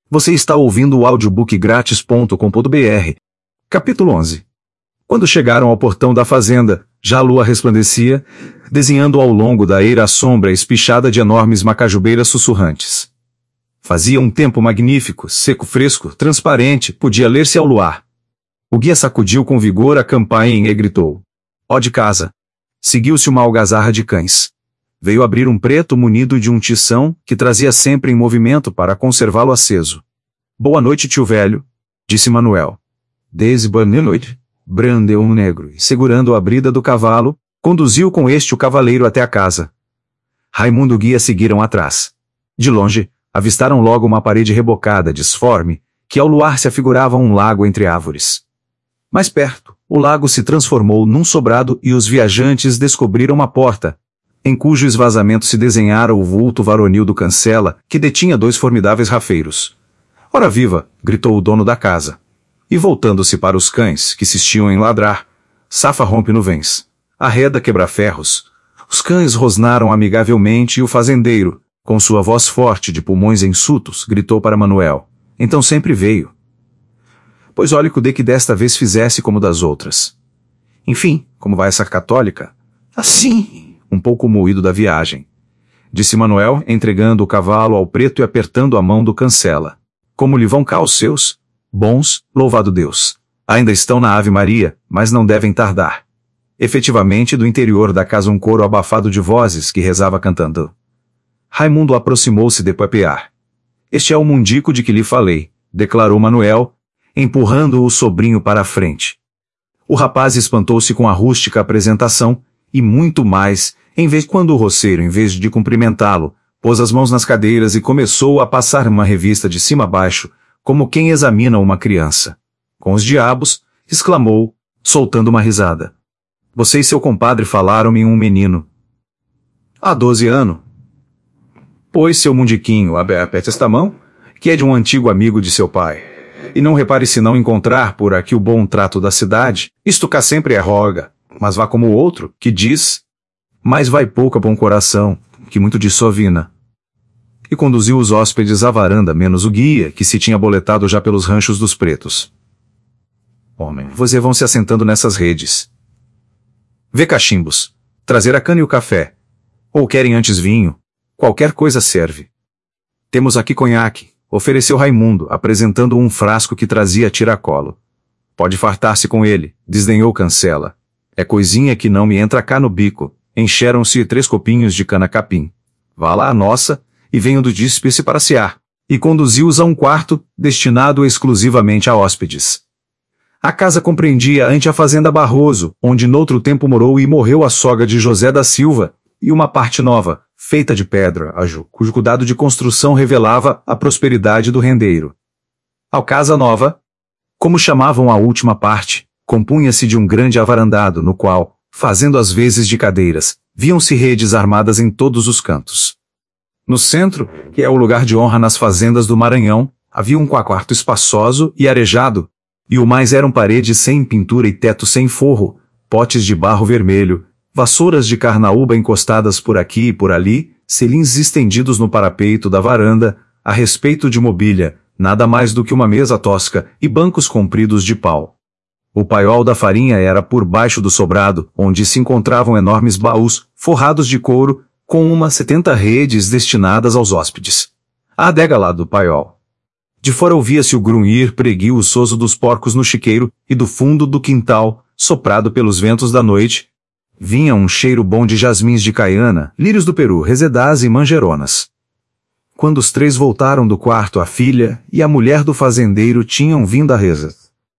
Você está ouvindo o audiobookgratis.com.br. Capítulo 11. Quando chegaram ao portão da fazenda, já a lua resplandecia, desenhando ao longo da eira a sombra espichada de enormes macajubeiras sussurrantes. Fazia um tempo magnífico, seco, fresco, transparente, podia ler-se ao luar. O guia sacudiu com vigor a campainha e gritou: "Ó de casa!" Seguiu-se uma algazarra de cães. Veio abrir um preto munido de um tição, que trazia sempre em movimento para conservá-lo aceso. "Boa noite, tio velho", disse Manuel. "Desde boa noite", brandeu um negro, e segurando a brida do cavalo, conduziu com este o cavaleiro até a casa. Raimundo e o guia seguiram atrás. De longe, avistaram logo uma parede rebocada, disforme, que ao luar se afigurava um lago entre árvores. Mais perto, o lago se transformou num sobrado e os viajantes descobriram uma porta, em cujo esvazamento se desenhara o vulto varonil do Cancela, que detinha 2 formidáveis rafeiros. "Ora viva!" gritou o dono da casa. E voltando-se para os cães, que insistiam em ladrar, "Safa rompe nuvens, arreda quebra-ferros." Os cães rosnaram amigavelmente e o fazendeiro, com sua voz forte de pulmões enxutos, gritou para Manuel: "Então sempre veio." "Pois olhe que desta vez fizesse como das outras." "Enfim, como vai essa católica?" "Assim, um pouco moído da viagem", disse Manuel, entregando o cavalo ao preto e apertando a mão do Cancela. "Como lhe vão cá os seus?" "Bons, louvado Deus. Ainda estão na Ave Maria, mas não devem tardar." Efetivamente, do interior da casa um coro abafado de vozes que rezava cantando. Raimundo aproximou-se de papear. "Este é o mundico de que lhe falei", declarou Manuel, empurrando o sobrinho para a frente. O rapaz espantou-se com a rústica apresentação, e muito mais, quando o roceiro, em vez de cumprimentá-lo, pôs as mãos nas cadeiras e começou a passar uma revista de cima a baixo, como quem examina uma criança. "Com os diabos!" exclamou, soltando uma risada. "Você e seu compadre falaram-me em um menino." "Há 12 anos." "Pois seu mundiquinho, aperte esta mão, que é de um antigo amigo de seu pai. E não repare se não encontrar por aqui o bom trato da cidade, isto cá sempre é roga, mas vá como o outro, que diz, mas vai pouco a bom coração, que muito diz sovina." E conduziu os hóspedes à varanda, menos o guia, que se tinha boletado já pelos ranchos dos pretos. "Homem, vocês vão se assentando nessas redes. Vê cachimbos, trazer a cana e o café. Ou querem antes vinho? Qualquer coisa serve." "Temos aqui conhaque", ofereceu Raimundo, apresentando um frasco que trazia a tiracolo. "Pode fartar-se com ele", desdenhou Cancela. "É coisinha que não me entra cá no bico." Encheram-se 3 copinhos de cana-capim. "Vá lá a nossa, e venham do díspice para cear." E conduziu-os a um quarto, destinado exclusivamente a hóspedes. A casa compreendia ante a fazenda Barroso, onde noutro tempo morou e morreu a sogra de José da Silva, e uma parte nova, feita de pedra, cujo cuidado de construção revelava a prosperidade do rendeiro. A casa nova, como chamavam a última parte, compunha-se de um grande avarandado no qual, fazendo as vezes de cadeiras, viam-se redes armadas em todos os cantos. No centro, que é o lugar de honra nas fazendas do Maranhão, havia um quarto espaçoso e arejado, e o mais eram paredes sem pintura e teto sem forro, potes de barro vermelho, vassouras de carnaúba encostadas por aqui e por ali, selins estendidos no parapeito da varanda, a respeito de mobília, nada mais do que uma mesa tosca e bancos compridos de pau. O paiol da farinha era por baixo do sobrado, onde se encontravam enormes baús, forrados de couro, com umas 70 redes destinadas aos hóspedes. A adega lá do paiol. De fora ouvia-se o grunhir preguiçoso dos porcos no chiqueiro, e do fundo do quintal, soprado pelos ventos da noite, vinha um cheiro bom de jasmins de caiana, lírios do Peru, resedás e manjeronas. Quando os 3 voltaram do quarto, a filha e a mulher do fazendeiro tinham vindo a reza.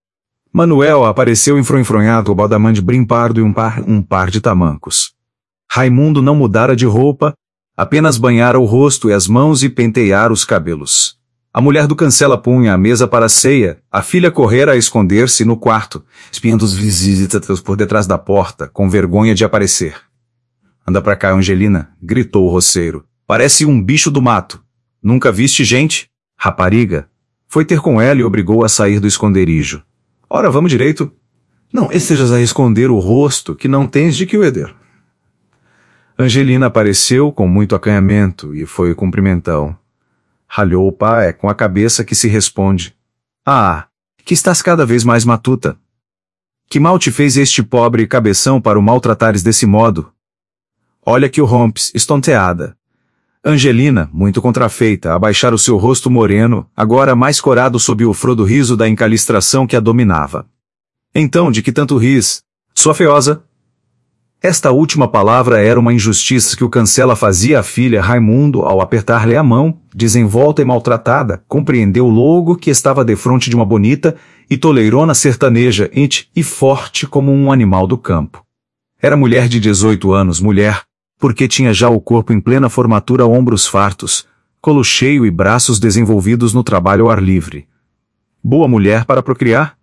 Manuel apareceu enfronhado ao baldamã de brim pardo e um par de tamancos. Raimundo não mudara de roupa, apenas banhara o rosto e as mãos e penteara os cabelos. A mulher do Cancela punha a mesa para a ceia, a filha correra a esconder-se no quarto, espiando os visitas por detrás da porta, com vergonha de aparecer. "Anda pra cá, Angelina", gritou o roceiro. "Parece um bicho do mato. Nunca viste gente?" Rapariga foi ter com ela e obrigou a sair do esconderijo. "Ora, vamos direito. Não estejas a esconder o rosto, que não tens de que o eder." Angelina apareceu com muito acanhamento e foi cumprimentão. Ralhou o pai com a cabeça que se responde. Ah, que estás cada vez mais matuta. Que mal te fez este pobre cabeção para o maltratares desse modo? Olha que o rompes, estonteada. Angelina, muito contrafeita, a baixar o seu rosto moreno, agora mais corado sob o frodo riso da encalistração que a dominava. Então, de que tanto ris, sua feiosa? Esta última palavra era uma injustiça que o Cancela fazia à filha Raimundo ao apertar-lhe a mão, desenvolta e maltratada, compreendeu logo que estava defronte de uma bonita e toleirona sertaneja, ente e forte como um animal do campo. Era mulher de 18 anos, mulher, porque tinha já o corpo em plena formatura, ombros fartos, colo cheio e braços desenvolvidos no trabalho ao ar livre. Boa mulher para procriar?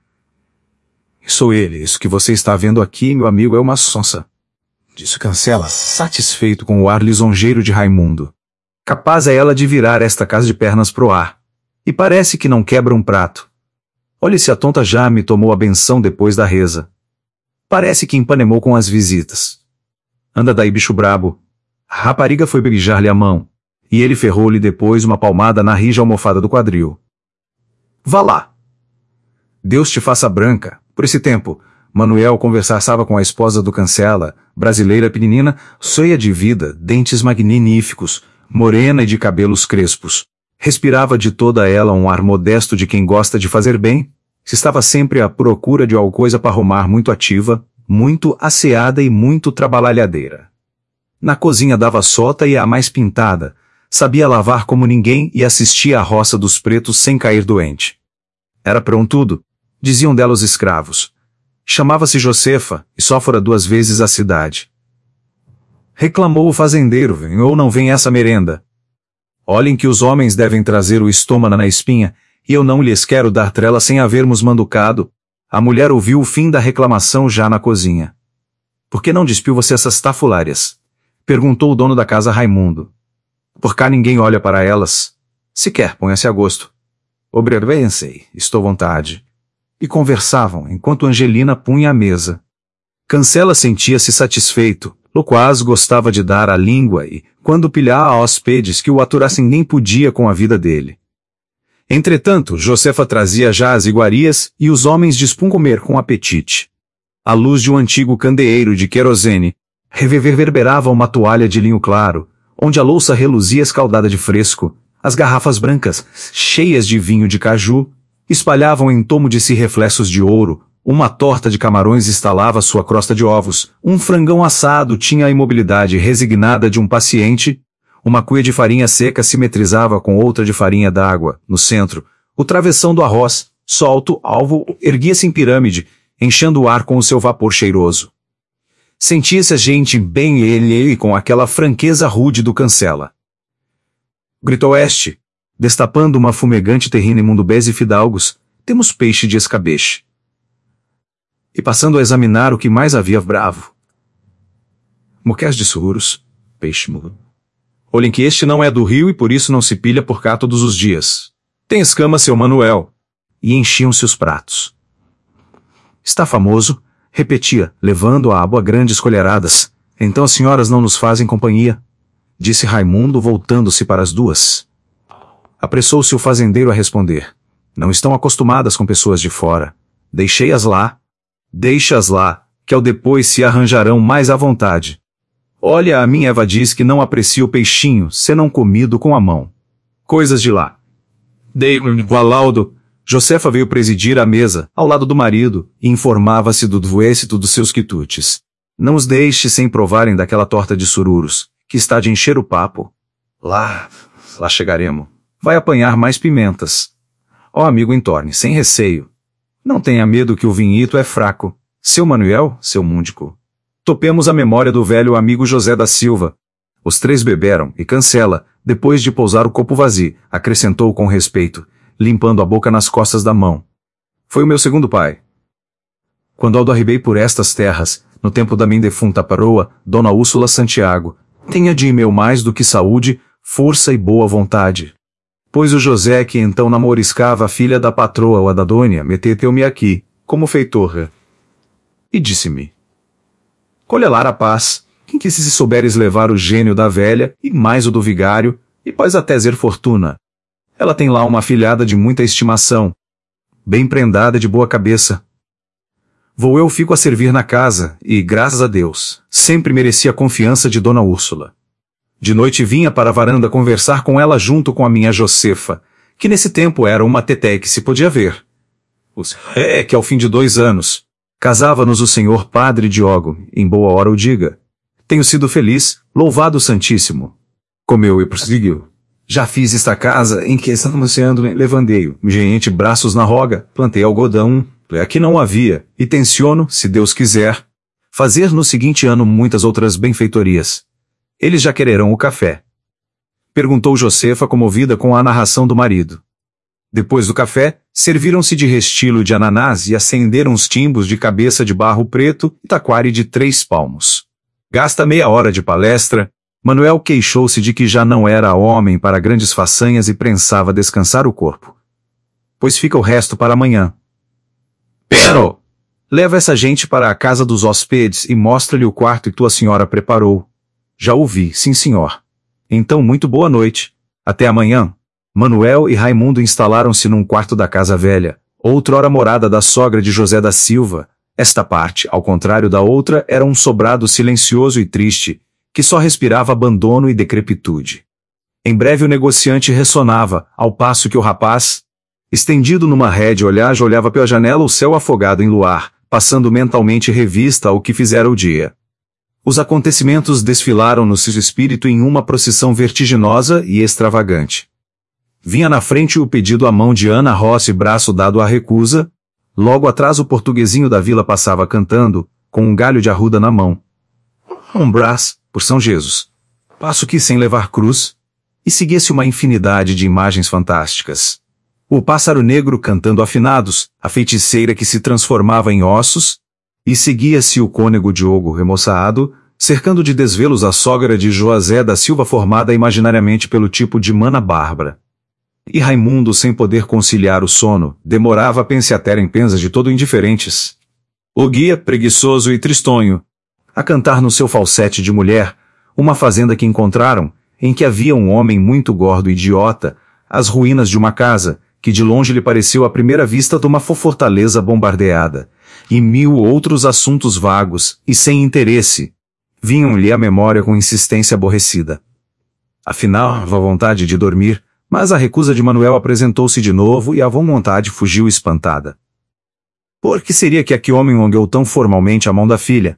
Sou ele, isso que você está vendo aqui, meu amigo, é uma sonsa, disse Cancela, satisfeito com o ar lisonjeiro de Raimundo. Capaz é ela de virar esta casa de pernas pro ar. E parece que não quebra um prato. Olhe se a tonta já me tomou a benção depois da reza. Parece que empanemou com as visitas. Anda daí, bicho brabo. A rapariga foi beijar-lhe a mão, e ele ferrou-lhe depois uma palmada na rija almofada do quadril. Vá lá. Deus te faça branca. Por esse tempo, Manuel conversava com a esposa do Cancela, brasileira pequenina, cheia de vida, dentes magníficos, morena e de cabelos crespos. Respirava de toda ela um ar modesto de quem gosta de fazer bem, se estava sempre à procura de alguma coisa para arrumar, muito ativa, muito asseada e muito trabalhadeira. Na cozinha dava sota e a mais pintada, sabia lavar como ninguém e assistia à roça dos pretos sem cair doente. Era prontudo, diziam dela os escravos. Chamava-se Josefa e só fora 2 vezes à cidade. Reclamou o fazendeiro, vem ou não vem essa merenda. Olhem que os homens devem trazer o estômago na espinha, e eu não lhes quero dar trela sem havermos manducado. A mulher ouviu o fim da reclamação já na cozinha. Por que não despiu você essas tafulárias? Perguntou o dono da casa Raimundo. Por cá ninguém olha para elas. Sequer ponha-se a gosto. Observem-se, estou à vontade. E conversavam enquanto Angelina punha a mesa. Cancela sentia-se satisfeito, loquaz gostava de dar a língua e, quando pilhar a hóspedes que o aturassem, nem podia com a vida dele. Entretanto, Josefa trazia já as iguarias e os homens dispunham comer com apetite. A luz de um antigo candeeiro de querosene reverberava uma toalha de linho claro, onde a louça reluzia escaldada de fresco, as garrafas brancas, cheias de vinho de caju, espalhavam em tomo de si reflexos de ouro, uma torta de camarões estalava sua crosta de ovos, um frangão assado tinha a imobilidade resignada de um paciente, uma cuia de farinha seca simetrizava com outra de farinha d'água, no centro, o travessão do arroz, solto, alvo, erguia-se em pirâmide, enchendo o ar com o seu vapor cheiroso. Sentia-se a gente bem ele com aquela franqueza rude do Cancela. Gritou este, destapando uma fumegante terrina imundubés e fidalgos, temos peixe de escabeche. E passando a examinar o que mais havia bravo. Moqués de surros, peixe mudo. Olhem que este não é do rio e por isso não se pilha por cá todos os dias. Tem escama, seu Manuel. E enchiam-se os pratos. Está famoso, repetia, levando a água grandes colheradas. Então as senhoras não nos fazem companhia? Disse Raimundo, voltando-se para as duas. Apressou-se o fazendeiro a responder. Não estão acostumadas com pessoas de fora. Deixei-as lá. Deixa-as lá, que ao depois se arranjarão mais à vontade. Olha, a minha Eva diz que não aprecia o peixinho, senão comido com a mão. Coisas de lá. Dei-lhe o laudo. Josefa veio presidir a mesa, ao lado do marido, e informava-se do êxito dos seus quitutes. Não os deixe sem provarem daquela torta de sururos, que está de encher o papo. Lá chegaremos. Vai apanhar mais pimentas. Ó amigo, entorne, sem receio. Não tenha medo que o vinhito é fraco. Seu Manuel, seu múndico. Topemos a memória do velho amigo José da Silva. Os 3 beberam, e Cancela, depois de pousar o copo vazio, acrescentou com respeito, limpando a boca nas costas da mão. Foi o meu segundo pai. Quando arribei por estas terras, no tempo da minha defunta patroa, Dona Úrsula Santiago, tenha de meu mais do que saúde, força e boa vontade. Pois o José que então namoriscava a filha da patroa ou a da Dônia, meteu-me aqui, como feitor. E disse-me, colhelar a paz, que se souberes levar o gênio da velha, e mais o do vigário, e pois até zer fortuna, Ela tem lá uma afilhada de muita estimação, bem prendada, de boa cabeça. Vou eu fico a servir na casa, e, graças a Deus, sempre mereci a confiança de Dona Úrsula. De noite vinha para a varanda conversar com ela junto com a minha Josefa, que nesse tempo era uma teté que se podia ver. É que ao fim de 2 anos, casava-nos o senhor Padre Diogo, em boa hora o diga. Tenho sido feliz, louvado o Santíssimo. Comeu e prosseguiu. Já fiz esta casa em que estamos sendo levandeio, gente braços na roga, plantei algodão, aqui não havia, e tenciono, se Deus quiser, fazer no seguinte ano muitas outras benfeitorias. Eles já quererão o café. Perguntou Josefa, comovida com a narração do marido. Depois do café, serviram-se de restilo de ananás e acenderam os timbos de cabeça de barro preto e taquari de 3 palmos. Gasta meia hora de palestra, Manuel queixou-se de que já não era homem para grandes façanhas e prensava descansar o corpo. Pois fica o resto para amanhã. Pero! Leva essa gente para a casa dos hóspedes e mostra-lhe o quarto que tua senhora preparou. Já ouvi, sim senhor. Então muito boa noite. Até amanhã. Manuel e Raimundo instalaram-se num quarto da casa velha, outrora morada da sogra de José da Silva. Esta parte, ao contrário da outra, era um sobrado silencioso e triste, que só respirava abandono e decrepitude. Em breve o negociante ressonava, ao passo que o rapaz, estendido numa rédea olhava pela janela o céu afogado em luar, passando mentalmente revista ao que fizera o dia. Os acontecimentos desfilaram no seu espírito em uma procissão vertiginosa e extravagante. Vinha na frente o pedido à mão de Ana Rossi, braço dado à recusa. Logo atrás o portuguesinho da vila passava cantando, com um galho de arruda na mão. Um brás, por São Jesus. Passo que sem levar cruz. E seguia-se uma infinidade de imagens fantásticas. O pássaro negro cantando afinados, a feiticeira que se transformava em ossos, e seguia-se o cônego Diogo remoçado, cercando de desvelos a sogra de José da Silva formada imaginariamente pelo tipo de Mana Bárbara. E Raimundo, sem poder conciliar o sono, demorava a penseater em pensas de todo indiferentes. O guia, preguiçoso e tristonho, a cantar no seu falsete de mulher, uma fazenda que encontraram, em que havia um homem muito gordo e idiota, as ruínas de uma casa, que de longe lhe pareceu à primeira vista de uma fortaleza bombardeada, e 1000 outros assuntos vagos e sem interesse, vinham-lhe à memória com insistência aborrecida. Afinal, a vontade de dormir, mas a recusa de Manuel apresentou-se de novo e a vontade fugiu espantada. Por que seria que aquele homem longueou tão formalmente a mão da filha?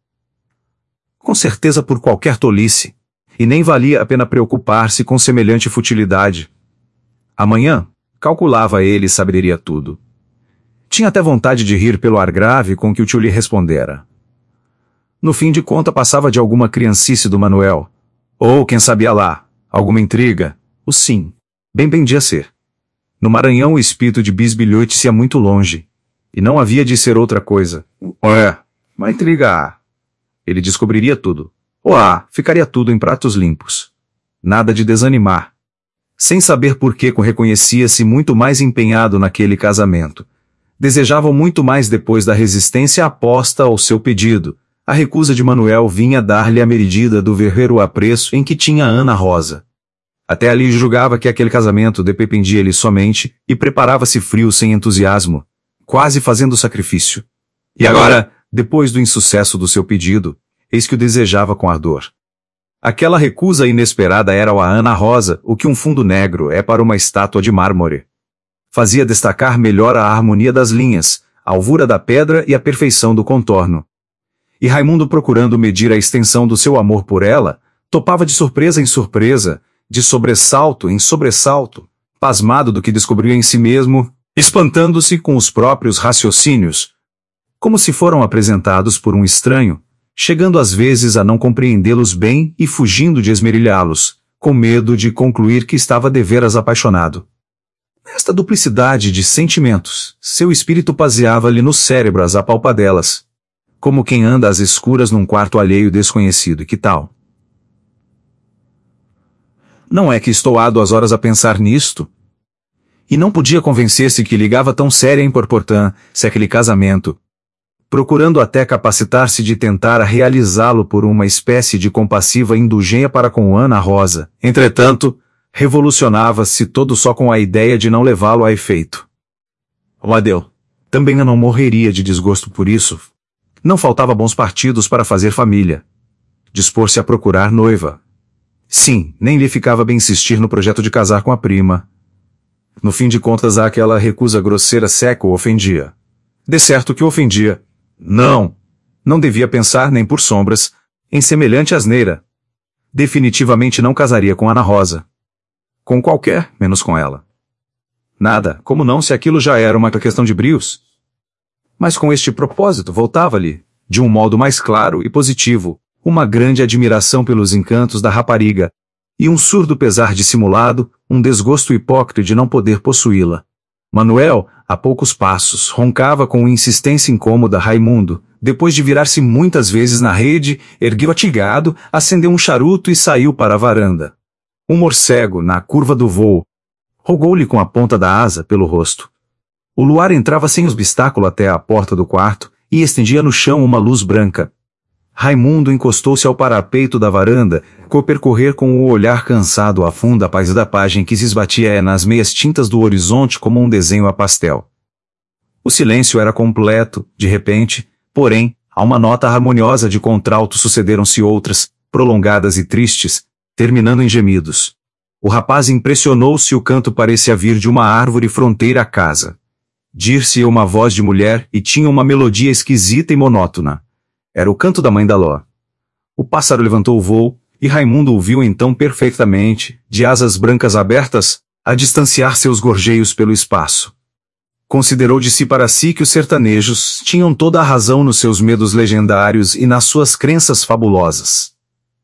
Com certeza por qualquer tolice, e nem valia a pena preocupar-se com semelhante futilidade. Amanhã, calculava ele, saberia tudo. Tinha até vontade de rir pelo ar grave com que o tio lhe respondera. No fim de conta passava de alguma criancice do Manuel. Ou, quem sabia lá, alguma intriga. O sim. Bem pendia ser. No Maranhão o espírito de bisbilhote-se ia muito longe. E não havia de ser outra coisa. Uma intriga. Ele descobriria tudo. Ficaria tudo em pratos limpos. Nada de desanimar. Sem saber por que reconhecia-se muito mais empenhado naquele casamento. Desejavam muito mais depois da resistência aposta ao seu pedido. A recusa de Manuel vinha dar-lhe a medida do verdadeiro apreço em que tinha Ana Rosa. Até ali julgava que aquele casamento dependia-lhe somente, e preparava-se frio sem entusiasmo, quase fazendo sacrifício. E agora, depois do insucesso do seu pedido, eis que o desejava com ardor. Aquela recusa inesperada era a Ana Rosa o que um fundo negro é para uma estátua de mármore. Fazia destacar melhor a harmonia das linhas, a alvura da pedra e a perfeição do contorno. E Raimundo, procurando medir a extensão do seu amor por ela, topava de surpresa em surpresa, de sobressalto em sobressalto, pasmado do que descobriu em si mesmo, espantando-se com os próprios raciocínios, como se foram apresentados por um estranho, chegando às vezes a não compreendê-los bem e fugindo de esmerilhá-los, com medo de concluir que estava deveras apaixonado. Nesta duplicidade de sentimentos, seu espírito paseava-lhe no cérebro as apalpadelas, como quem anda às escuras num quarto alheio desconhecido. E que tal? Não é que estou há 2 horas a pensar nisto? E não podia convencer-se que ligava tão séria importância aquele casamento, procurando até capacitar-se de tentar realizá-lo por uma espécie de compassiva indulgência para com Ana Rosa. Entretanto, revolucionava-se todo só com a ideia de não levá-lo a efeito. O Adel também não morreria de desgosto por isso. Não faltava bons partidos para fazer família. Dispor-se a procurar noiva. Sim, nem lhe ficava bem insistir no projeto de casar com a prima. No fim de contas, aquela recusa grosseira seca o ofendia. De certo que o ofendia. Não devia pensar, nem por sombras, em semelhante asneira. Definitivamente não casaria com Ana Rosa. Com qualquer, menos com ela. Nada, como não, se aquilo já era uma questão de brios. Mas com este propósito voltava-lhe, de um modo mais claro e positivo, uma grande admiração pelos encantos da rapariga, e um surdo pesar dissimulado, um desgosto hipócrita de não poder possuí-la. Manuel, a poucos passos, roncava com insistência incômoda Raimundo, depois de virar-se muitas vezes na rede, ergueu atigado, acendeu um charuto e saiu para a varanda. Um morcego, na curva do voo, rogou-lhe com a ponta da asa pelo rosto. O luar entrava sem obstáculo até a porta do quarto e estendia no chão uma luz branca. Raimundo encostou-se ao parapeito da varanda, percorrer com o olhar cansado a funda paisagem que se esbatia nas meias tintas do horizonte como um desenho a pastel. O silêncio era completo, de repente, porém, a uma nota harmoniosa de contralto sucederam-se outras, prolongadas e tristes, terminando em gemidos. O rapaz impressionou-se e o canto parecia vir de uma árvore fronteira à casa. Dir-se uma voz de mulher e tinha uma melodia esquisita e monótona. Era o canto da mãe da Ló. O pássaro levantou o voo, e Raimundo o viu então perfeitamente, de asas brancas abertas, a distanciar seus gorjeios pelo espaço. Considerou de si para si que os sertanejos tinham toda a razão nos seus medos legendários e nas suas crenças fabulosas.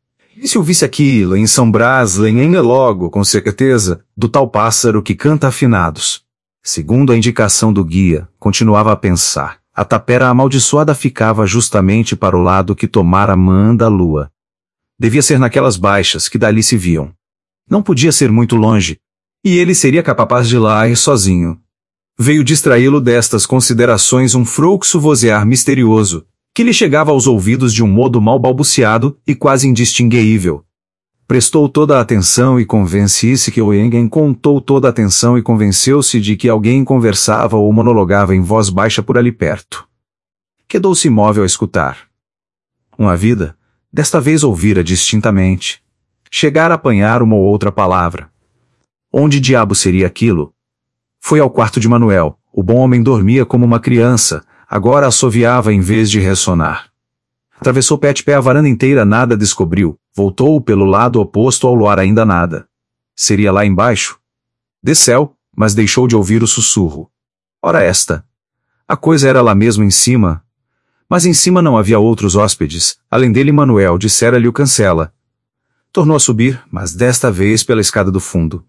E se ouvisse aquilo em São Brás, lenha logo, com certeza, do tal pássaro que canta afinados. Segundo a indicação do guia, continuava a pensar, a tapera amaldiçoada ficava justamente para o lado que tomara mã da lua. Devia ser naquelas baixas que dali se viam. Não podia ser muito longe, e ele seria capaz de ir lá sozinho. Veio distraí-lo destas considerações um frouxo vozear misterioso, que lhe chegava aos ouvidos de um modo mal balbuciado e quase indistinguível. Prestou toda a atenção e convence-se que alguém contou toda a atenção e convenceu-se de que alguém conversava ou monologava em voz baixa por ali perto. Quedou-se imóvel a escutar. Uma vida, desta vez ouvira distintamente. Chegara a apanhar uma ou outra palavra. Onde diabo seria aquilo? Foi ao quarto de Manuel. O bom homem dormia como uma criança, agora assoviava em vez de ressonar. Atravessou pé a varanda inteira, nada descobriu. Voltou pelo lado oposto ao luar, ainda nada. Seria lá embaixo? Desceu, mas deixou de ouvir o sussurro. Ora esta. A coisa era lá mesmo em cima. Mas em cima não havia outros hóspedes, além dele Manuel, dissera-lhe o Cancela. Tornou a subir, mas desta vez pela escada do fundo.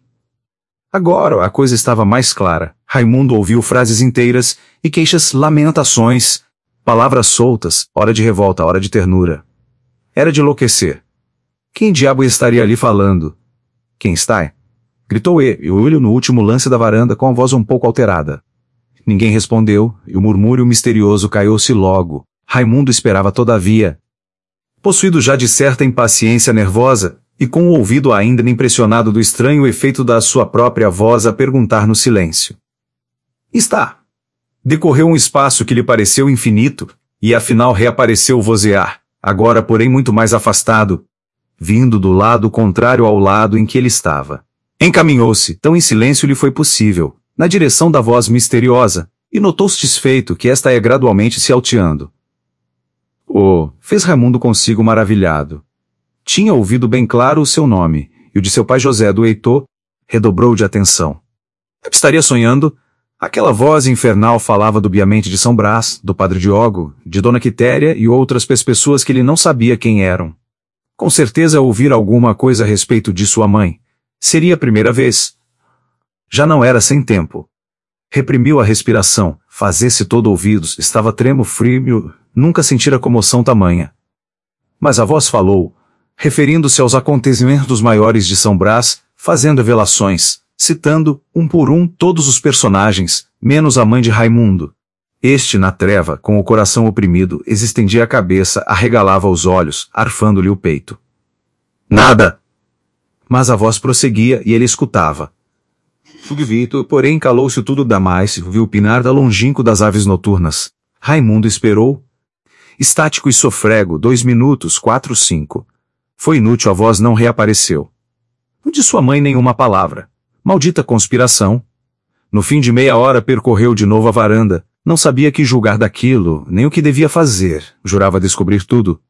Agora a coisa estava mais clara. Raimundo ouviu frases inteiras e queixas, lamentações, palavras soltas, hora de revolta, hora de ternura. Era de enlouquecer. Quem diabo estaria ali falando? Quem está? Gritou ele, o olho no último lance da varanda com a voz um pouco alterada. Ninguém respondeu, e o murmúrio misterioso caiu-se logo. Raimundo esperava todavia. Possuído já de certa impaciência nervosa, e com o ouvido ainda impressionado do estranho efeito da sua própria voz a perguntar no silêncio. Está. Decorreu um espaço que lhe pareceu infinito, e afinal reapareceu o vozear, agora porém muito mais afastado, vindo do lado contrário ao lado em que ele estava. Encaminhou-se, tão em silêncio lhe foi possível, na direção da voz misteriosa, e notou satisfeito que esta ia gradualmente se alteando. Fez Raimundo consigo maravilhado. Tinha ouvido bem claro o seu nome, e o de seu pai José do Heitor, redobrou de atenção. Estaria sonhando? Aquela voz infernal falava dubiamente de São Brás, do padre Diogo, de Dona Quitéria e outras pessoas que ele não sabia quem eram. Com certeza ouvira alguma coisa a respeito de sua mãe. Seria a primeira vez. Já não era sem tempo. Reprimiu a respiração, fazia-se todo ouvidos, estava tremo frio, nunca sentira comoção tamanha. Mas a voz falou, referindo-se aos acontecimentos maiores de São Brás, fazendo revelações, citando, um por um, todos os personagens, menos a mãe de Raimundo. Este, na treva, com o coração oprimido, estendia a cabeça, arregalava os olhos, arfando-lhe o peito. Nada! Mas a voz prosseguia e ele escutava. Vitor, porém, calou-se tudo da mais, viu o pinar da longínquo das aves noturnas. Raimundo esperou. Estático e sofrego, 2 minutos, 4, 5. Foi inútil, a voz não reapareceu. De sua mãe nenhuma palavra. Maldita conspiração. No fim de meia hora percorreu de novo a varanda. Não sabia que julgar daquilo, nem o que devia fazer. Jurava descobrir tudo.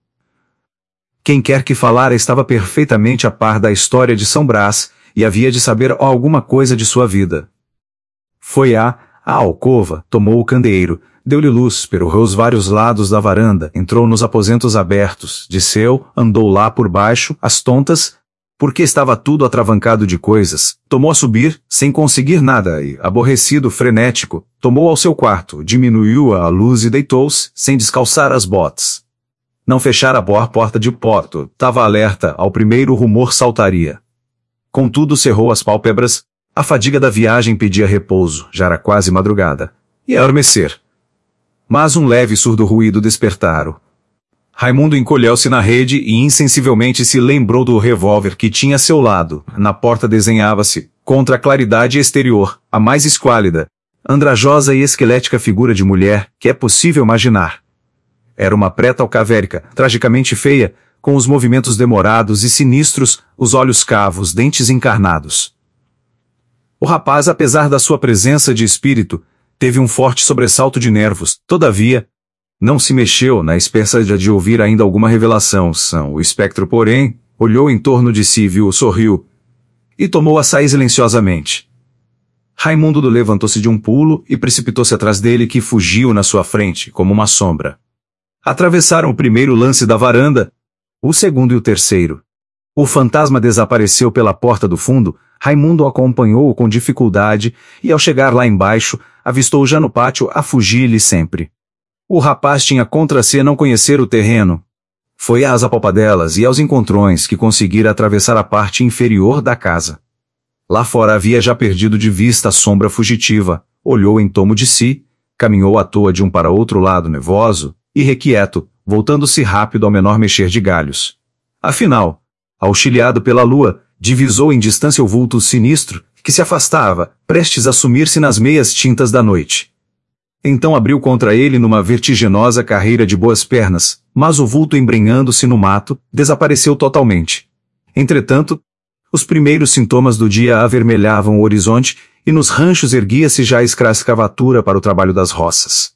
Quem quer que falara estava perfeitamente a par da história de São Brás, e havia de saber alguma coisa de sua vida. Foi à alcova, tomou o candeeiro, deu-lhe luz, percorreu os vários lados da varanda, entrou nos aposentos abertos, desceu, andou lá por baixo, às tontas, porque estava tudo atravancado de coisas, tomou a subir, sem conseguir nada, e, aborrecido, frenético, tomou ao seu quarto, diminuiu a luz e deitou-se, sem descalçar as botas. Não fechara a porta de porto, estava alerta, ao primeiro rumor saltaria. Contudo cerrou as pálpebras, a fadiga da viagem pedia repouso, já era quase madrugada. Ia adormecer. Mas um leve e surdo ruído despertaram. Raimundo encolheu-se na rede e insensivelmente se lembrou do revólver que tinha a seu lado. Na porta desenhava-se, contra a claridade exterior, a mais esquálida, andrajosa e esquelética figura de mulher que é possível imaginar. Era uma preta alcavérica, tragicamente feia, com os movimentos demorados e sinistros, os olhos cavos, dentes encarnados. O rapaz, apesar da sua presença de espírito, teve um forte sobressalto de nervos, todavia, não se mexeu na esperança de ouvir ainda alguma revelação. O espectro, porém, olhou em torno de si, viu, sorriu, e tomou a sair silenciosamente. Raimundo levantou-se de um pulo e precipitou-se atrás dele, que fugiu na sua frente, como uma sombra. Atravessaram o primeiro lance da varanda, o segundo e o terceiro. O fantasma desapareceu pela porta do fundo. Raimundo acompanhou-o com dificuldade, e ao chegar lá embaixo, avistou já no pátio a fugir-lhe sempre. O rapaz tinha contra si não conhecer o terreno. Foi às apalpadelas e aos encontrões que conseguira atravessar a parte inferior da casa. Lá fora havia já perdido de vista a sombra fugitiva, olhou em torno de si, caminhou à toa de um para outro lado nevoso, irrequieto, voltando-se rápido ao menor mexer de galhos. Afinal, auxiliado pela lua, divisou em distância o vulto sinistro, que se afastava, prestes a sumir-se nas meias tintas da noite. Então abriu contra ele numa vertiginosa carreira de boas pernas, mas o vulto, embrenhando-se no mato, desapareceu totalmente. Entretanto, os primeiros sintomas do dia avermelhavam o horizonte, e nos ranchos erguia-se já a escravatura para o trabalho das roças.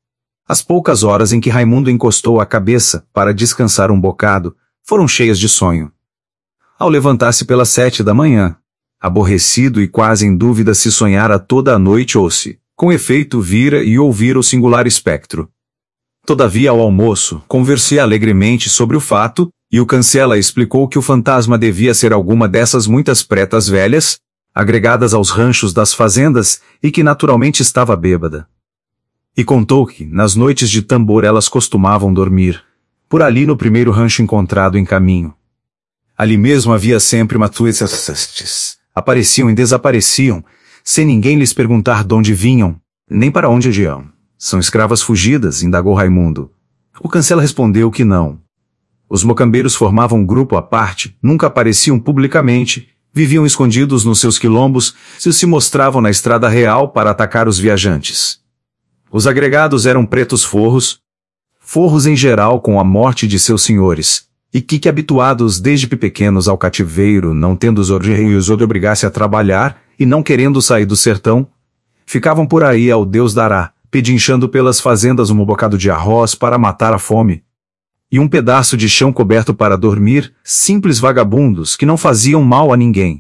As poucas horas em que Raimundo encostou a cabeça para descansar um bocado, foram cheias de sonho. Ao levantar-se pelas 7 da manhã, aborrecido e quase em dúvida se sonhara toda a noite ou se, com efeito, vira e ouvira o singular espectro. Todavia, ao almoço, conversei alegremente sobre o fato, e o Cancela explicou que o fantasma devia ser alguma dessas muitas pretas velhas, agregadas aos ranchos das fazendas, e que naturalmente estava bêbada. E contou que, nas noites de tambor, elas costumavam dormir, por ali no primeiro rancho encontrado em caminho. Ali mesmo havia sempre matuês, apareciam e desapareciam, sem ninguém lhes perguntar de onde vinham, nem para onde iam. São escravas fugidas, indagou Raimundo. O Cancela respondeu que não. Os mocambeiros formavam um grupo à parte, nunca apareciam publicamente, viviam escondidos nos seus quilombos, se mostravam na estrada real para atacar os viajantes. Os agregados eram pretos forros em geral com a morte de seus senhores, e que habituados desde pequenos ao cativeiro, não tendo os orreios ou de obrigar-se a trabalhar, e não querendo sair do sertão, ficavam por aí ao Deus dará, pedinchando pelas fazendas um bocado de arroz para matar a fome, e um pedaço de chão coberto para dormir, simples vagabundos que não faziam mal a ninguém.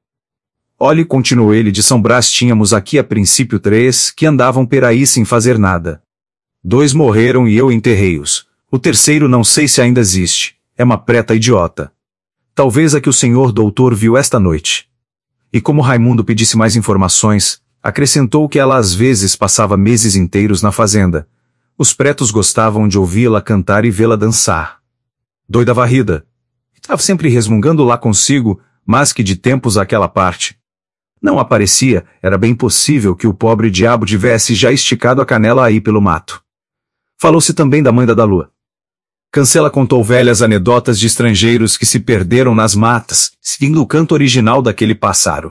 Olhe, continuou ele, de São Brás tínhamos aqui a princípio 3, que andavam por aí sem fazer nada. 2 morreram e eu enterrei-os. O terceiro não sei se ainda existe. É uma preta idiota. Talvez a que o senhor doutor viu esta noite. E como Raimundo pedisse mais informações, acrescentou que ela às vezes passava meses inteiros na fazenda. Os pretos gostavam de ouvi-la cantar e vê-la dançar. Doida varrida. Estava sempre resmungando lá consigo, mas que de tempos àquela parte não aparecia, era bem possível que o pobre diabo tivesse já esticado a canela aí pelo mato. Falou-se também da mãe da Lua. Cancela contou velhas anedotas de estrangeiros que se perderam nas matas, seguindo o canto original daquele pássaro.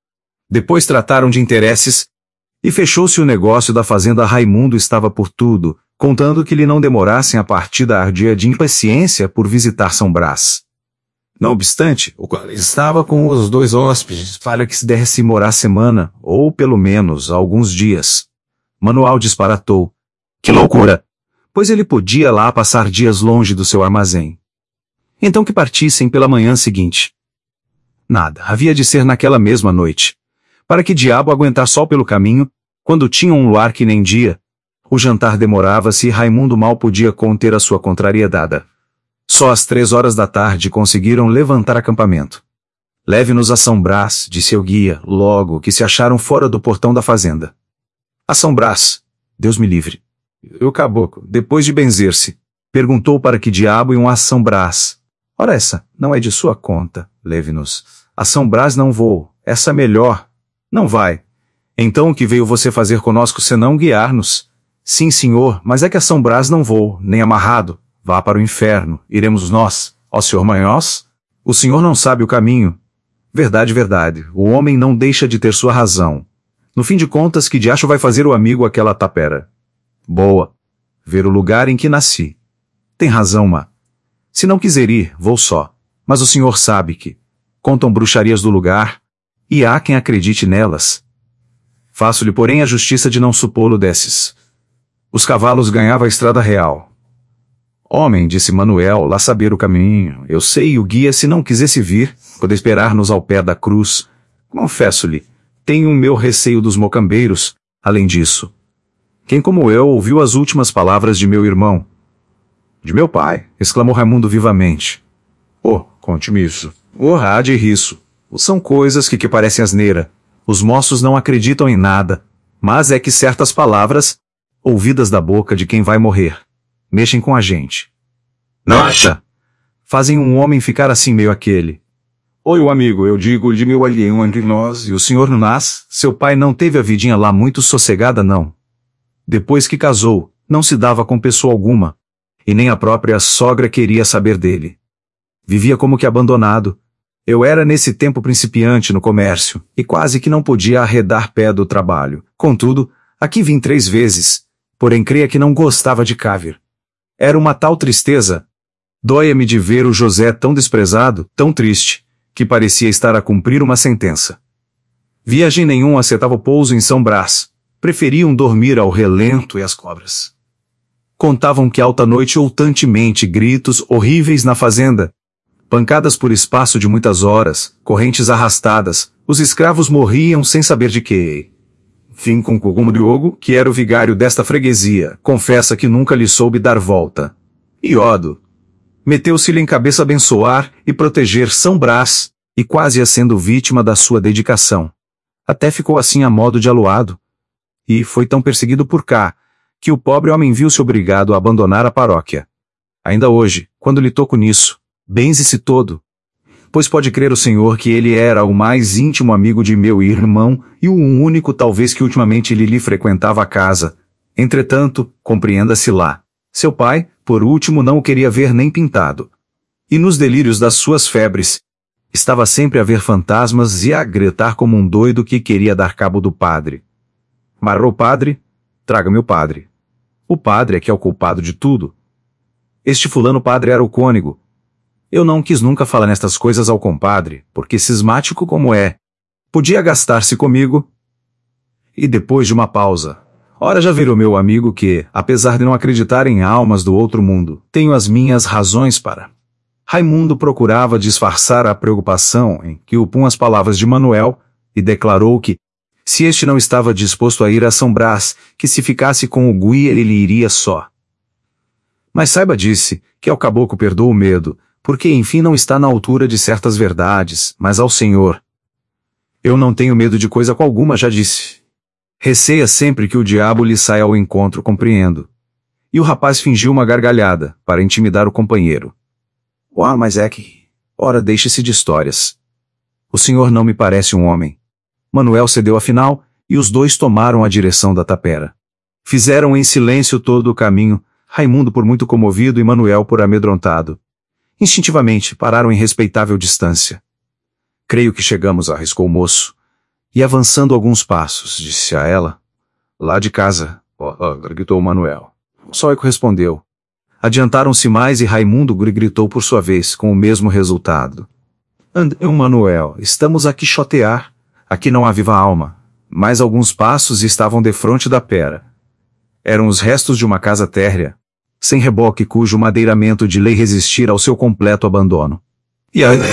Depois trataram de interesses, e fechou-se o negócio da fazenda. Raimundo estava por tudo, contando que lhe não demorassem a partida ardia de impaciência por visitar São Brás. Não obstante, o qual estava com os 2 hóspedes para que se desse morar semana, ou pelo menos alguns dias. Manuel disparatou. Que loucura! Pois ele podia lá passar dias longe do seu armazém. Então que partissem pela manhã seguinte. Nada, havia de ser naquela mesma noite. Para que diabo aguentar sol pelo caminho, quando tinham um luar que nem dia? O jantar demorava-se e Raimundo mal podia conter a sua contrariedade. Só às 3 horas da tarde conseguiram levantar acampamento. Leve-nos a São Brás, disse o guia, logo que se acharam fora do portão da fazenda. A São Brás, Deus me livre. E o caboclo, depois de benzer-se, perguntou para que diabo iam a São Brás. Ora essa, não é de sua conta, leve-nos. A São Brás não vou, essa melhor. Não vai. Então o que veio você fazer conosco senão guiar-nos? Sim, senhor, mas é que a São Brás não vou, nem amarrado. Vá para o inferno, iremos nós. Ó senhor Manhós? O senhor não sabe o caminho. Verdade, verdade, o homem não deixa de ter sua razão. No fim de contas, que diacho vai fazer o amigo aquela tapera? Boa. Ver o lugar em que nasci. Tem razão, ma. Se não quiser ir, vou só. Mas o senhor sabe que contam bruxarias do lugar, e há quem acredite nelas. Faço-lhe, porém, a justiça de não supô-lo desses. Os cavalos ganhavam a estrada real. Homem, disse Manuel, lá saber o caminho. Eu sei, o guia, se não quisesse vir, pode esperar-nos ao pé da cruz. Confesso-lhe, tenho o meu receio dos mocambeiros. Além disso, quem como eu ouviu as últimas palavras de meu irmão? De meu pai, exclamou Raimundo vivamente. Oh, conte-me isso. Oh, há de riso. São coisas que parecem asneira. Os moços não acreditam em nada, mas é que certas palavras, ouvidas da boca de quem vai morrer, mexem com a gente. Não acha? Fazem um homem ficar assim meio aquele. Oi, o amigo, eu digo de meu alheio entre nós e o senhor Nunas, seu pai não teve a vidinha lá muito sossegada, não. Depois que casou, não se dava com pessoa alguma, e nem a própria sogra queria saber dele. Vivia como que abandonado. Eu era nesse tempo principiante no comércio, e quase que não podia arredar pé do trabalho. Contudo, aqui vim 3 vezes, porém creia que não gostava de cá vir. Era uma tal tristeza. Dóia-me de ver o José tão desprezado, tão triste, que parecia estar a cumprir uma sentença. Viagem nenhum acertava o pouso em São Brás. Preferiam dormir ao relento e às cobras. Contavam que alta noite outantemente gritos horríveis na fazenda, pancadas por espaço de muitas horas, correntes arrastadas, os escravos morriam sem saber de quê. Fim com Cogumo Diogo, que era o vigário desta freguesia, confessa que nunca lhe soube dar volta. Iodo meteu-se-lhe em cabeça abençoar e proteger São Brás, e quase ia sendo vítima da sua dedicação. Até ficou assim a modo de aluado. E foi tão perseguido por cá, que o pobre homem viu-se obrigado a abandonar a paróquia. Ainda hoje, quando lhe toco nisso, benze-se todo. Pois pode crer o senhor que ele era o mais íntimo amigo de meu irmão e o único talvez que ultimamente lhe frequentava a casa. Entretanto, compreenda-se lá. Seu pai, por último, não o queria ver nem pintado. E nos delírios das suas febres, estava sempre a ver fantasmas e a gritar como um doido que queria dar cabo do padre. Marrou o padre? Traga-me o padre. O padre é que é o culpado de tudo. Este fulano padre era o cônego. Eu não quis nunca falar nestas coisas ao compadre, porque cismático como é, podia gastar-se comigo. E depois de uma pausa, ora já virou meu amigo que, apesar de não acreditar em almas do outro mundo, tenho as minhas razões para. Raimundo procurava disfarçar a preocupação em que o punham as palavras de Manuel, e declarou que, se este não estava disposto a ir a São Brás, que se ficasse com o guia ele iria só. Mas saiba, disse, que ao caboclo perdoa o medo, porque enfim não está na altura de certas verdades, mas ao Senhor. Eu não tenho medo de coisa alguma, já disse. Receia sempre que o diabo lhe saia ao encontro, compreendo. E o rapaz fingiu uma gargalhada, para intimidar o companheiro. Ah, mas é que... Ora, deixe-se de histórias. O senhor não me parece um homem. Manuel cedeu afinal, e os dois tomaram a direção da tapera. Fizeram em silêncio todo o caminho, Raimundo por muito comovido e Manuel por amedrontado. Instintivamente, pararam em respeitável distância. Creio que chegamos, arriscou o moço. E avançando alguns passos, disse a ela. Lá de casa, gritou Manuel. O Sóico respondeu. Adiantaram-se mais e Raimundo gritou por sua vez, com o mesmo resultado. Andeu, Manuel, estamos a quixotear. Aqui não há viva alma. Mais alguns passos e estavam defronte da pera. Eram os restos de uma casa térrea, sem reboque cujo madeiramento de lei resistira ao seu completo abandono. E a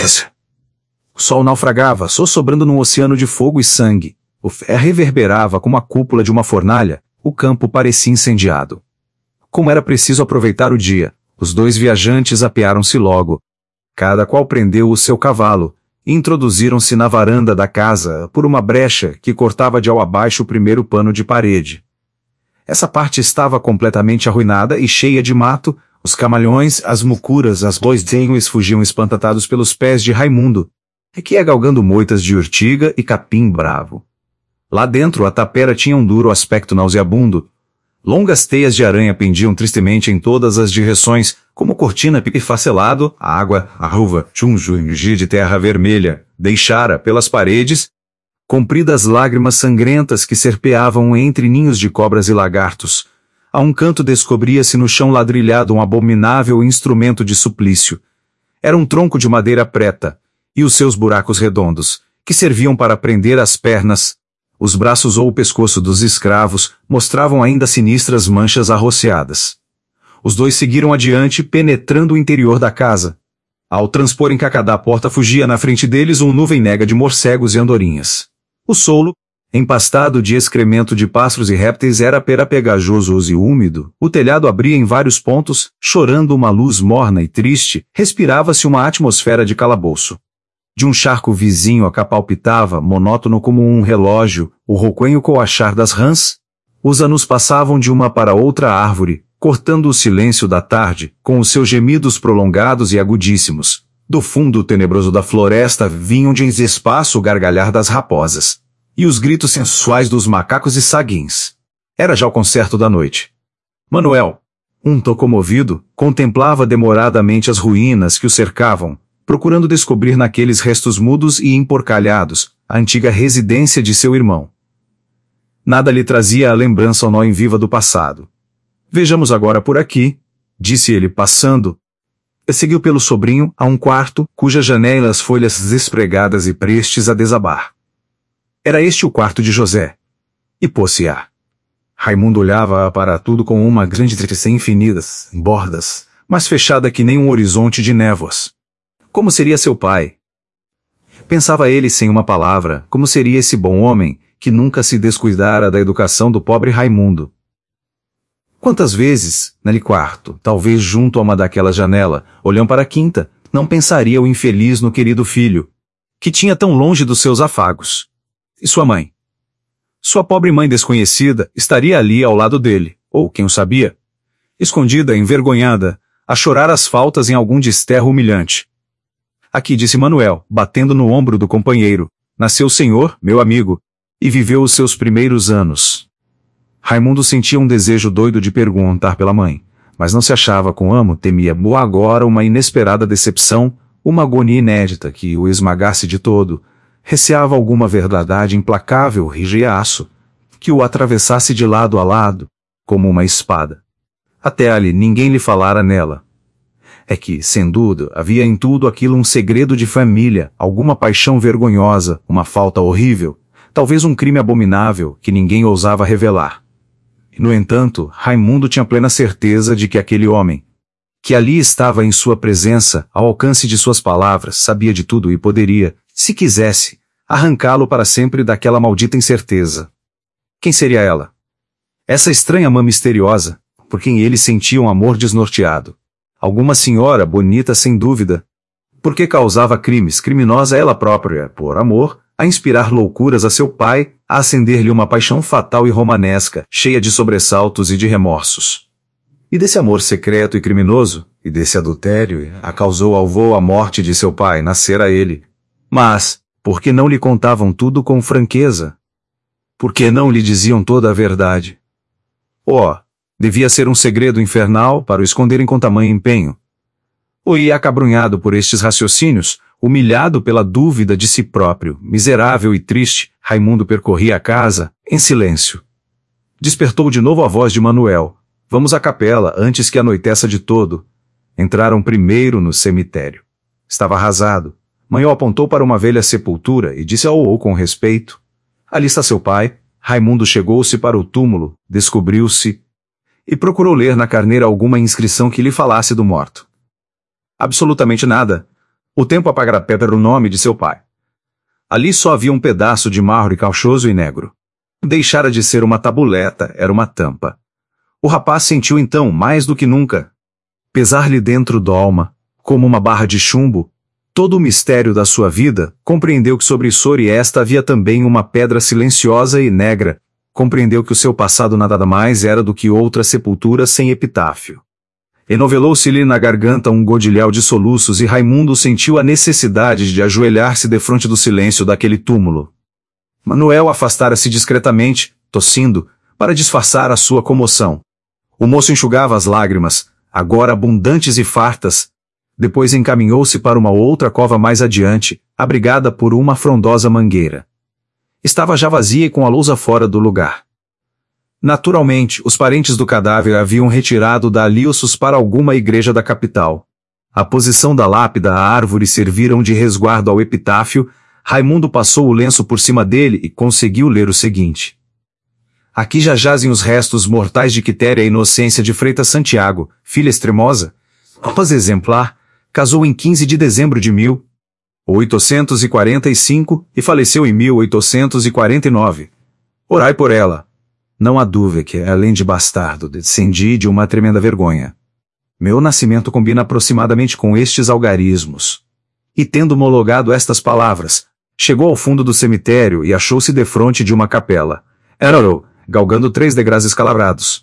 O sol naufragava, sossobrando num oceano de fogo e sangue. O ferro reverberava como a cúpula de uma fornalha, o campo parecia incendiado. Como era preciso aproveitar o dia, os dois viajantes apearam-se logo. Cada qual prendeu o seu cavalo, e introduziram-se na varanda da casa por uma brecha que cortava de ao abaixo o primeiro pano de parede. Essa parte estava completamente arruinada e cheia de mato, os camalhões, as mucuras, as boizinhos fugiam espantados pelos pés de Raimundo, que ia galgando moitas de urtiga e capim bravo. Lá dentro a tapera tinha um duro aspecto nauseabundo. Longas teias de aranha pendiam tristemente em todas as direções, como cortina pipifacelado, a água, a ruva, chunjo e de terra vermelha, deixara pelas paredes compridas lágrimas sangrentas que serpeavam entre ninhos de cobras e lagartos. A um canto descobria-se no chão ladrilhado um abominável instrumento de suplício. Era um tronco de madeira preta, e os seus buracos redondos, que serviam para prender as pernas, os braços ou o pescoço dos escravos, mostravam ainda sinistras manchas arroceadas. Os dois seguiram adiante, penetrando o interior da casa. Ao transporem Cacadá a porta fugia na frente deles uma nuvem negra de morcegos e andorinhas. O solo, empastado de excremento de pássaros e répteis, era pegajoso e úmido. O telhado abria em vários pontos, chorando uma luz morna e triste, respirava-se uma atmosfera de calabouço. De um charco vizinho a palpitava, monótono como um relógio, o rouquenho coachar das rãs. Os anos passavam de uma para outra árvore, cortando o silêncio da tarde, com os seus gemidos prolongados e agudíssimos. Do fundo tenebroso da floresta vinham de espaço o gargalhar das raposas, e os gritos sensuais dos macacos e saguins. Era já o concerto da noite. Manuel, um tanto comovido, contemplava demoradamente as ruínas que o cercavam, procurando descobrir naqueles restos mudos e emporcalhados a antiga residência de seu irmão. Nada lhe trazia a lembrança ao nó em viva do passado. Vejamos agora por aqui, disse ele passando. Seguiu pelo sobrinho a um quarto, cujas janelas folhas despregadas e prestes a desabar. Era este o quarto de José. E pôs-se-á. Raimundo olhava para tudo com uma grande tristeza infinitas, bordas, mas fechada que nem um horizonte de névoas. Como seria seu pai? Pensava ele sem uma palavra, como seria esse bom homem, que nunca se descuidara da educação do pobre Raimundo. Quantas vezes, naquele quarto, talvez junto a uma daquelas janelas, olhando para a quinta, não pensaria o infeliz no querido filho, que tinha tão longe dos seus afagos. E sua mãe? Sua pobre mãe desconhecida estaria ali ao lado dele, ou quem o sabia, escondida, envergonhada, a chorar as faltas em algum desterro humilhante. Aqui, disse Manuel, batendo no ombro do companheiro, nasceu o senhor, meu amigo, e viveu os seus primeiros anos. Raimundo sentia um desejo doido de perguntar pela mãe, mas não se achava com amo, temia agora uma inesperada decepção, uma agonia inédita que o esmagasse de todo, receava alguma verdade implacável, rigiaço, que o atravessasse de lado a lado, como uma espada. Até ali ninguém lhe falara nela. É que, sem dúvida, havia em tudo aquilo um segredo de família, alguma paixão vergonhosa, uma falta horrível, talvez um crime abominável que ninguém ousava revelar. No entanto, Raimundo tinha plena certeza de que aquele homem, que ali estava em sua presença, ao alcance de suas palavras, sabia de tudo e poderia, se quisesse, arrancá-lo para sempre daquela maldita incerteza. Quem seria ela? Essa estranha mãe misteriosa, por quem ele sentia um amor desnorteado. Alguma senhora bonita sem dúvida. Porque causava crimes, criminosa ela própria, por amor, a inspirar loucuras a seu pai, a acender-lhe uma paixão fatal e romanesca, cheia de sobressaltos e de remorsos. E desse amor secreto e criminoso, e desse adultério, a causou ao vô a morte de seu pai, nascera ele. Mas, por que não lhe contavam tudo com franqueza? Por que não lhe diziam toda a verdade? Oh, Devia ser um segredo infernal para o esconderem com tamanho empenho. E acabrunhado por estes raciocínios, humilhado pela dúvida de si próprio, miserável e triste, Raimundo percorria a casa, em silêncio. Despertou de novo a voz de Manuel. Vamos à capela, antes que anoiteça de todo. Entraram primeiro no cemitério. Estava arrasado. Manhã apontou para uma velha sepultura e disse ao com respeito. Ali está seu pai. Raimundo chegou-se para o túmulo, descobriu-se e procurou ler na carneira alguma inscrição que lhe falasse do morto. Absolutamente nada. O tempo apagara Pepper o nome de seu pai. Ali só havia um pedaço de mármore cauchoso e negro. Deixara de ser uma tabuleta, era uma tampa. O rapaz sentiu então, mais do que nunca, pesar-lhe dentro da alma, como uma barra de chumbo, todo o mistério da sua vida, compreendeu que sobre esta havia também uma pedra silenciosa e negra, compreendeu que o seu passado nada mais era do que outra sepultura sem epitáfio. Enovelou-se-lhe na garganta um godilhau de soluços e Raimundo sentiu a necessidade de ajoelhar-se defronte do silêncio daquele túmulo. Manuel afastara-se discretamente, tossindo, para disfarçar a sua comoção. O moço enxugava as lágrimas, agora abundantes e fartas. Depois encaminhou-se para uma outra cova mais adiante, abrigada por uma frondosa mangueira. Estava já vazia e com a lousa fora do lugar. Naturalmente, os parentes do cadáver haviam retirado dali ossos para alguma igreja da capital. A posição da lápida à árvore serviram de resguardo ao epitáfio. Raimundo passou o lenço por cima dele e conseguiu ler o seguinte. Aqui já jazem os restos mortais de Quitéria Inocência de Freitas Santiago, filha extremosa. Após exemplar, casou em 15 de dezembro de 1845 e faleceu em 1849. Orai por ela. Não há dúvida que, além de bastardo, descendi de uma tremenda vergonha. Meu nascimento combina aproximadamente com estes algarismos. E tendo homologado estas palavras, chegou ao fundo do cemitério e achou-se defronte de uma capela. Era galgando 3 degraus escalavrados.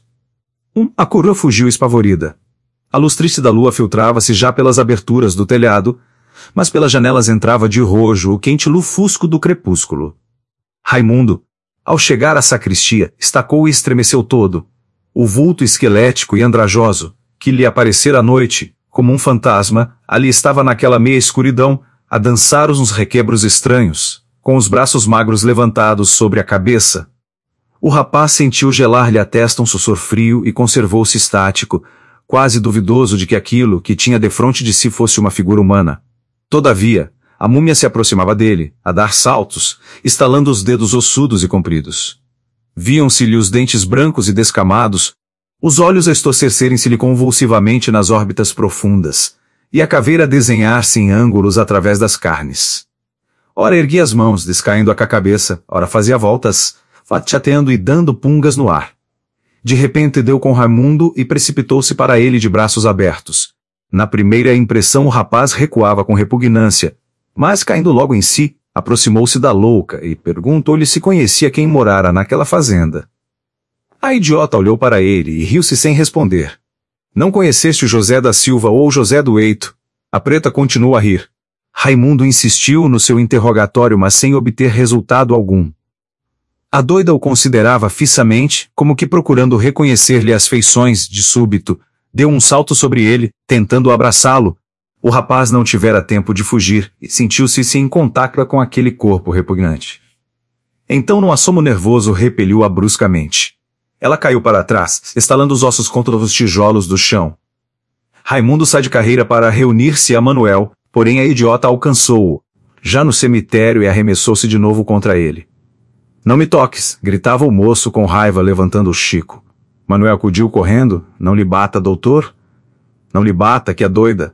A coroa fugiu espavorida. A luz triste da lua filtrava-se já pelas aberturas do telhado, mas pelas janelas entrava de rojo o quente lufusco do crepúsculo. Raimundo, ao chegar à sacristia, estacou e estremeceu todo. O vulto esquelético e andrajoso, que lhe aparecera à noite, como um fantasma, ali estava naquela meia escuridão, a dançar uns requebros estranhos, com os braços magros levantados sobre a cabeça. O rapaz sentiu gelar-lhe a testa um suor frio e conservou-se estático, quase duvidoso de que aquilo que tinha defronte de si fosse uma figura humana. Todavia, a múmia se aproximava dele, a dar saltos, estalando os dedos ossudos e compridos. Viam-se-lhe os dentes brancos e descamados, os olhos a estorcerem-se-lhe convulsivamente nas órbitas profundas, e a caveira a desenhar-se em ângulos através das carnes. Ora erguia as mãos, descaindo a cabeça, ora fazia voltas, fatiateando e dando pungas no ar. De repente deu com Raimundo e precipitou-se para ele de braços abertos. Na primeira impressão o rapaz recuava com repugnância, mas caindo logo em si, aproximou-se da louca e perguntou-lhe se conhecia quem morara naquela fazenda. A idiota olhou para ele e riu-se sem responder. Não conheceste o José da Silva ou José do Eito? A preta continuou a rir. Raimundo insistiu no seu interrogatório, mas sem obter resultado algum. A doida o considerava fixamente, como que procurando reconhecer-lhe as feições. De súbito, deu um salto sobre ele, tentando abraçá-lo. O rapaz não tivera tempo de fugir e sentiu-se em contato com aquele corpo repugnante. Então, num assomo nervoso, repeliu-a bruscamente. Ela caiu para trás, estalando os ossos contra os tijolos do chão. Raimundo sai de carreira para reunir-se a Manuel, porém a idiota alcançou-o, já no cemitério, e arremessou-se de novo contra ele. Não me toques, gritava o moço com raiva, levantando o Chico. Manuel acudiu correndo. Não lhe bata, doutor? Não lhe bata, que é doida.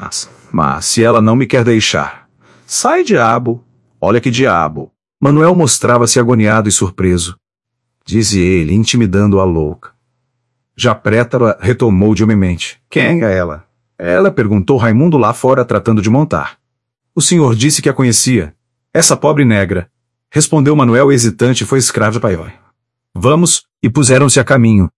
Mas se ela não me quer deixar. Sai, diabo. Olha que diabo. Manuel mostrava-se agoniado e surpreso. Dizia ele, intimidando a louca. Já Prétara retomou de humilmente. Quem é ela? Ela perguntou Raimundo lá fora, tratando de montar. O senhor disse que a conhecia. Essa pobre negra. Respondeu Manuel hesitante, e foi escravo de pai. Vamos, e puseram-se a caminho.